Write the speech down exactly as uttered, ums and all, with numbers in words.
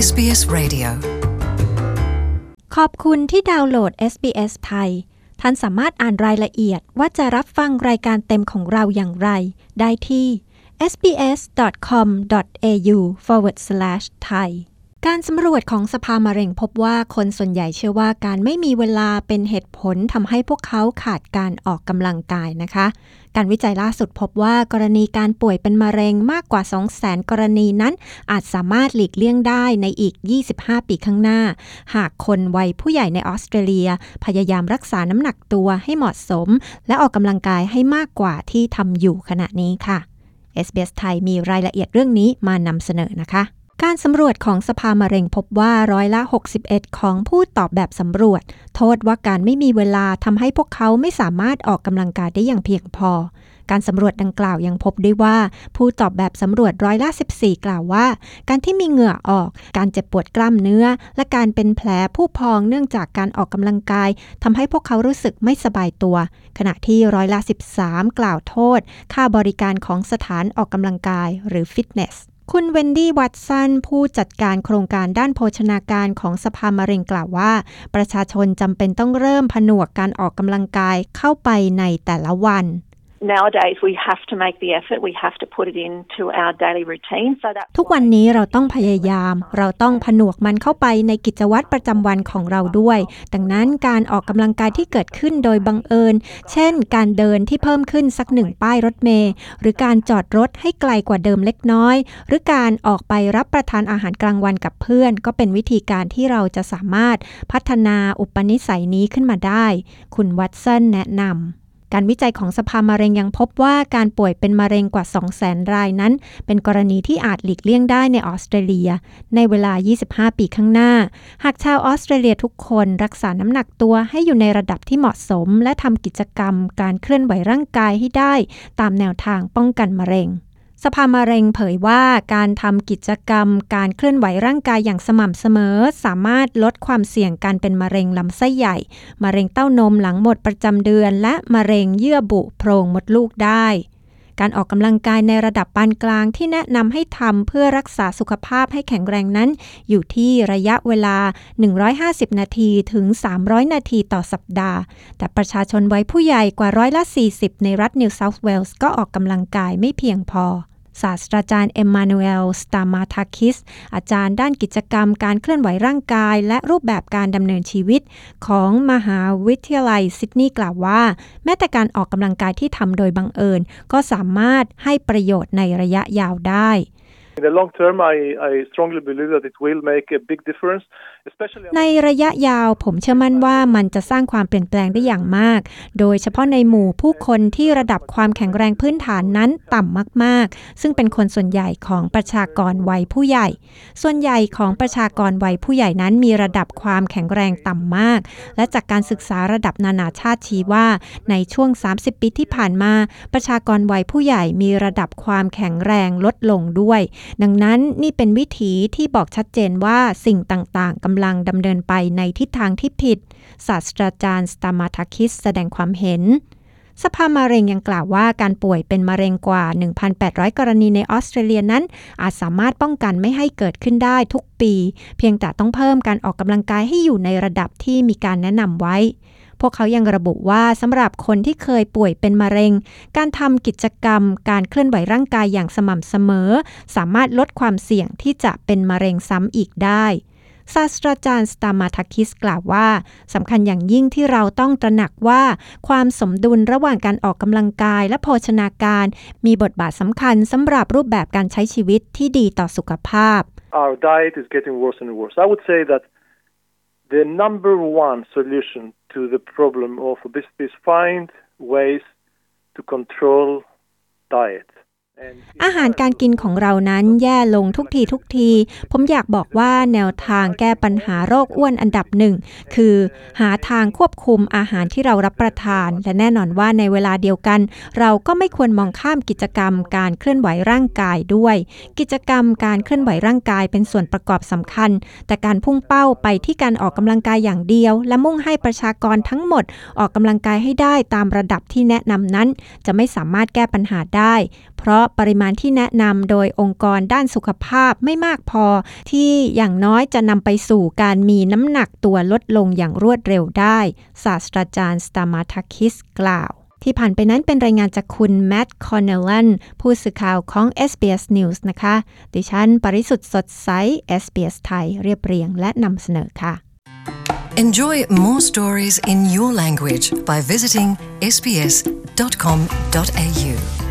เอส บี เอส Radio ขอบคุณที่ดาวน์โหลด เอส บี เอส ไทยท่านสามารถอ่านรายละเอียดว่าจะรับฟังรายการเต็มของเราอย่างไรได้ที่ เอส บี เอส ดอท คอม ดอท เอ ยู สแลช สแลช ไทย การสำรวจของสภามะเร็งพบว่าคนส่วนใหญ่เชื่อว่าการไม่มีเวลาเป็นเหตุผลทำให้พวกเขาขาดการออกกำลังกายนะคะการวิจัยล่าสุดพบว่ากรณีการป่วยเป็นมะเร็งมากกว่า สองแสน กรณีนั้นอาจสามารถหลีกเลี่ยงได้ในอีก ยี่สิบห้า ปีข้างหน้าหากคนวัยผู้ใหญ่ในออสเตรเลียพยายามรักษาน้ำหนักตัวให้เหมาะสมและออกกำลังกายให้มากกว่าที่ทำอยู่ขณะนี้ค่ะ เอส บี เอส ไทยมีรายละเอียดเรื่องนี้มานำเสนอนะคะการสำรวจของสภามะเร็งพบว่าร้อยละหกสิบเอ็ดของผู้ตอบแบบสำรวจโทษว่าการไม่มีเวลาทำให้พวกเขาไม่สามารถออกกำลังกายได้อย่างเพียงพอการสำรวจดังกล่าวยังพบด้วยว่าผู้ตอบแบบสำรวจร้อยละสิบสี่กล่าวว่าการที่มีเหงื่อออกการเจ็บปวดกล้ามเนื้อและการเป็นแผลผู้พองเนื่องจากการออกกำลังกายทำให้พวกเขารู้สึกไม่สบายตัวขณะที่ร้อยละสิบสามกล่าวโทษค่าบริการของสถานออกกำลังกายหรือฟิตเนสคุณเวนดี้วัตสันผู้จัดการโครงการด้านโภชนาการของสภามะเร็งกล่าวว่าประชาชนจำเป็นต้องเริ่มผนวกการออกกำลังกายเข้าไปในแต่ละวัน Nowadays we have to make the effort, we have to put it into our daily routine so that ทุกวันนี้เราต้องพยายามเราต้องผนวกมันเข้าไปในกิจวัตรประจำวันของเราด้วยดังนั้นการออกกำลังกายที่เกิดขึ้นโดยบังเอิญเช่นการเดินที่เพิ่มขึ้นสักหนึ่งป้ายรถเมล์หรือการจอดรถให้ไกลกว่าเดิมเล็กน้อยหรือการออกไปรับประทานอาหารกลางวันกับเพื่อนก็เป็นวิธีการที่เราจะสามารถพัฒนาอุปนิสัยนี้ขึ้นมาได้คุณวัตสันแนะนำการวิจัยของสภามะเร็งยังพบว่าการป่วยเป็นมะเร็งกว่า สองแสน รายนั้นเป็นกรณีที่อาจหลีกเลี่ยงได้ในออสเตรเลียในเวลา ยี่สิบห้า ปีข้างหน้าหากชาวออสเตรเลียทุกคนรักษาน้ำหนักตัวให้อยู่ในระดับที่เหมาะสมและทำกิจกรรมการเคลื่อนไหวร่างกายให้ได้ตามแนวทางป้องกันมะเร็งสภามะเร็งเผยว่าการทำกิจกรรมการเคลื่อนไหวร่างกายอย่างสม่ำเสมอสามารถลดความเสี่ยงการเป็นมะเร็งลำไส้ใหญ่มะเร็งเต้านมหลังหมดประจำเดือนและมะเร็งเยื่อบุโพรงมดลูกได้การออกกำลังกายในระดับปานกลางที่แนะนำให้ทำเพื่อรักษาสุขภาพให้แข็งแรงนั้นอยู่ที่ระยะเวลาหนึ่งร้อยห้าสิบนาทีถึงสามร้อยนาทีต่อสัปดาห์แต่ประชาชนวัยผู้ใหญ่กว่าร้อยละสี่สิบในรัฐนิวเซาท์เวลส์ก็ออกกำลังกายไม่เพียงพอศาสตราจารย์เอมมานูเอล สตามาทาคิสอาจารย์ด้านกิจกรรมการเคลื่อนไหวร่างกายและรูปแบบการดำเนินชีวิตของมหาวิทยาลัยซิดนีย์กล่าวว่าแม้แต่การออกกำลังกายที่ทำโดยบังเอิญก็สามารถให้ประโยชน์ในระยะยาวได้ In the long term, I, I strongly believe that it will make a big difference, especially ในระยะยาวผมเชื่อมั่นว่ามันจะสร้างความเปลี่ยนแปลงได้อย่างมากโดยเฉพาะในหมู่ผู้คนที่ระดับความแข็งแรงพื้นฐานนั้นต่ำมากๆซึ่งเป็นคนส่วนใหญ่ของประชากรวัยผู้ใหญ่ส่วนใหญ่ของประชากรวัยผู้ใหญ่นั้นมีระดับความแข็งแรงต่ำมากและจากการศึกษาระดับนานาชาติชี้ว่าในช่วงสามสิบปีที่ผ่านมาประชากรวัยผู้ใหญ่มีระดับความแข็งแรงลดลงด้วยดังนั้นนี่เป็นวิธีที่บอกชัดเจนว่าสิ่งต่างๆกำลังดำเนินไปในทิศทางที่ผิดศาสตราจารย์สตามาทาคิสแสดงความเห็นสภามะเร็งยังกล่าวว่าการป่วยเป็นมะเร็งกว่า หนึ่งพันแปดร้อย กรณีในออสเตรเลียนั้นอาจสามารถป้องกันไม่ให้เกิดขึ้นได้ทุกปีเพียงแต่ต้องเพิ่มการออกกำลังกายให้อยู่ในระดับที่มีการแนะนำไว้พวกเขายังระบุว่าสำหรับคนที่เคยป่วยเป็นมะเร็งการทำกิจกรรมการเคลื่อนไหวร่างกายอย่างสม่ำเสมอสามารถลดความเสี่ยงที่จะเป็นมะเร็งซ้ำอีกได้ศาสตราจารย์สตามาทาคิสกล่าวว่าสำคัญอย่างยิ่งที่เราต้องตระหนักว่าความสมดุลระหว่างการออกกำลังกายและโภชนาการมีบทบาทสำคัญสำหรับรูปแบบการใช้ชีวิตที่ดีต่อสุขภาพ Our diet is getting worse and worse. I would say that the number one solution to the problem of obesity is find ways to control diet. อาหารการกินของเรานั้นแย่ลงทุกทีทุกทีผมอยากบอกว่าแนวทางแก้ปัญหาโรคอ้วนอันดับหนึ่งคือหาทางควบคุมอาหารที่เรารับประทานและแน่นอนว่าในเวลาเดียวกันเราก็ไม่ควรมองข้ามกิจกรรมการเคลื่อนไหวร่างกายด้วยกิจกรรมการเคลื่อนไหวร่างกายเป็นส่วนประกอบสำคัญแต่การพุ่งเป้าไปที่การออกกำลังกายอย่างเดียวและมุ่งให้ประชากรทั้งหมดออกกำลังกายให้ได้ตามระดับที่แนะนำนั้นจะไม่สามารถแก้ปัญหาได้เพราะะปริมาณที่แนะนำโดยองค์กรด้านสุขภาพไม่มากพอที่อย่างน้อยจะนำไปสู่การมีน้ำหนักตัวลดลงอย่างรวดเร็วได้ศาสตราจารย์สตามาทักคิสกล่าวที่ผ่านไปนั้นเป็นรายงานจากคุณแมตต์คอนเนลลันผู้สื่อข่าวของ เอส บี เอส News นะคะดิฉันปริสุทธิ์สดใส เอส บี เอส ไทยเรียบเรียงและนำเสนอค่ะ Enjoy more stories in your language by visiting s b s dot com dot a u